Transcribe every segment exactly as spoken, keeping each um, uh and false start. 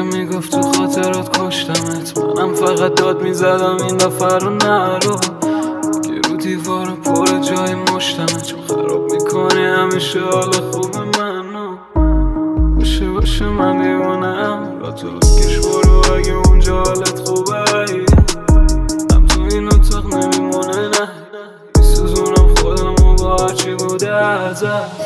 میگفت تو خاطرات کشتمت، منم فقط داد میزدم این دفعه رو نرو که رو دیوار پر جای مشتمت، چون خراب میکنی همیشه حال خوب منو. باشه باشه من دیوانم، را تو بکش برو اگه اونجا حالت خوبه، هم تو این اتاق نمیمونه نه میسوزونم خودم و با هرچی بوده ازت.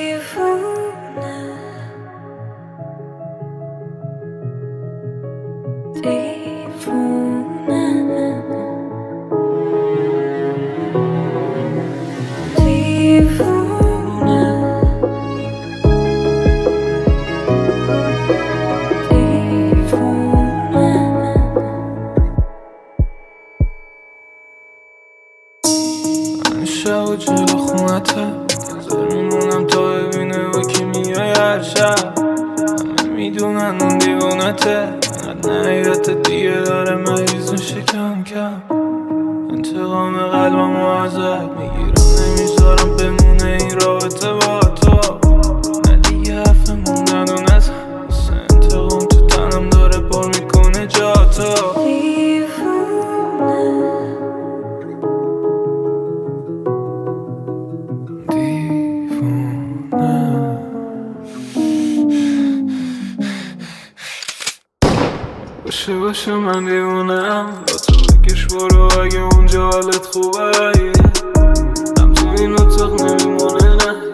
شب و جلو خونته نظر میمونم تا ببینه با کی میای هر شب، همه میدونن اون دیوونته، اینقدر نهیرت دیگه داره مریض میشه کم کم. انتقام قلبم رو ازت میگیرم نمیذارم بمونه این رابطه با تو، نه دیگه حرف موندن و نزن واسه انتقام تو تنم داره پر میکنه جا تو. باشه باشه من دیوونم، با تو بکش برو اگه اونجا حالت خوبه، هم تو این اتاق نمیمونه نه